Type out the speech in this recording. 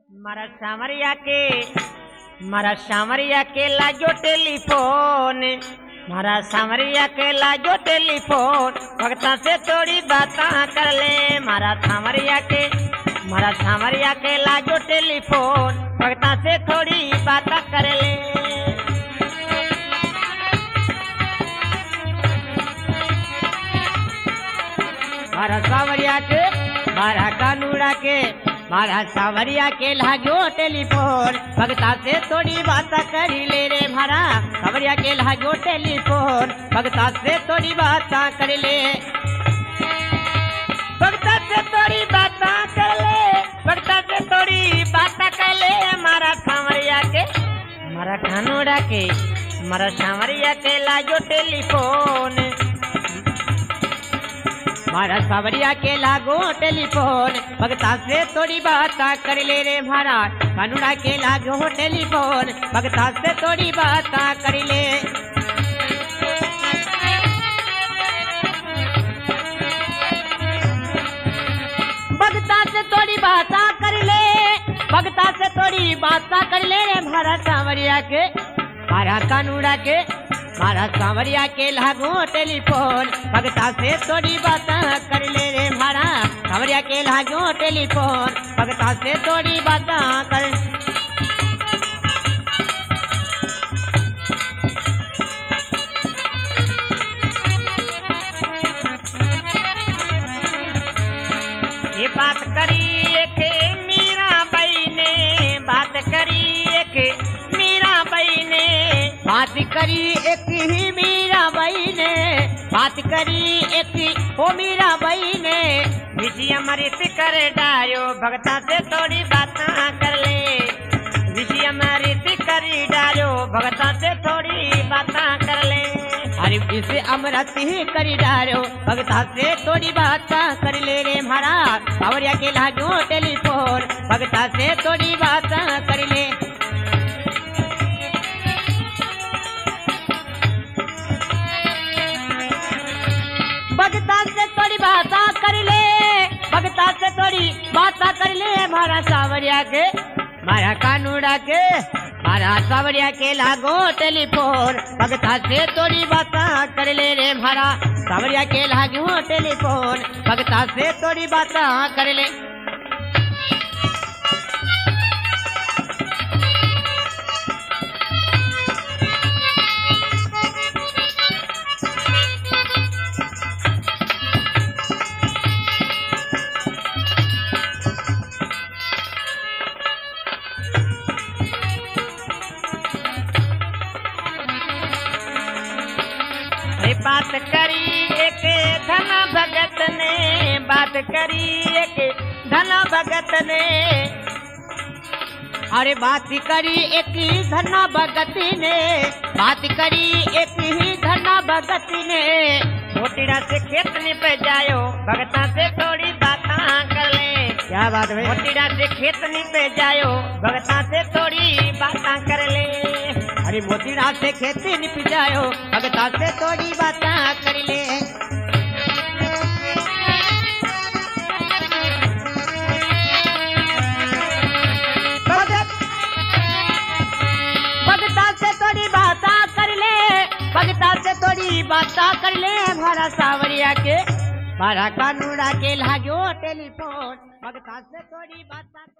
मारा सामरिया के लाजो टेलीफोन, मारा सामरिया के लाजो टेलीफोन, भगता से थोड़ी बातें कर ले। मारा सामरिया के लाजो टेलीफोन, भगता से थोड़ी बातें कर ले। मारा सावरिया के मारा कानूड़ा के मारा सावरिया के लाजो टेलीफोन, भगता से थोड़ी बात करी ले रे। मारा सावरिया के लाजो टेलीफोन, भगता से थोड़ी बात कर ले। भगता से थोड़ी बात कर ले, भगता से थोड़ी बात कर ले। मारा सावरिया के मारा कानूड़ा के मारा सावरिया के लाजो टेलीफोन, मारा सावरिया के लागो टेलीफोन, भगता से थोड़ी बात कर ले रे। मारा कानूड़ा के लागो टेलीफोन, भगता से थोड़ी बात कर ले। भगता से थोड़ी बात कर ले, भगता से थोड़ी बात कर ले रे। मारा सावरिया के मारा कानूड़ा के मारा सावरिया के लागो टेलीफोन, भगता से थोड़ी बात कर ले रे। मारा सावरिया के लागो टेलीफोन, भगता से थोड़ी बात कर। ये बात करी एक मीराबाई ने, बात करी एक मीराबाई ने, बात करी एक ही मीराबाई ने, बात करी एक ओ मीराबाई ने। विषय अमृत कर डायो, भगता से थोड़ी बात कर ले। विषय अमृत कर डायो, भगता से थोड़ी बात कर ले। अरे इसे अमृत ही कर डायो, भगता से थोड़ी बात कर ले रे। मारा सावरिया के लागो टेलीफोन, भगता से थोड़ी बात कर ले। भगता से थोड़ी बात कर ले, भगता से थोड़ी बात कर ले। मारा सावरिया के मारा कानूड़ा के मारा सावरिया के लागो टेलीफोन, भगता से थोड़ी बात कर ले रे। मारा सावरिया के लागो टेलीफोन, भगता से थोड़ी बात कर ले। बात करी एक धन भगत ने, बात करी एक धन भगत ने। अरे बात करी एक धन भगत ने, बात करी एक ही धन भगत ने। मोतीरा से खेत निप जायो, भगता से थोड़ी बात कर ले। क्या बात है? मोतीरा से खेत निप जायो, भगता से थोड़ी बात कर ले। अरे मोतीरा से खेती निप जायो, भगता से थोड़ी बात कर ले। भगता से थोड़ी बात कर ले, भगता से थोड़ी बात कर ले। मारा सावरिया के मारा कानूड़ा के लागो टेलीफोन, भगता से थोड़ी बात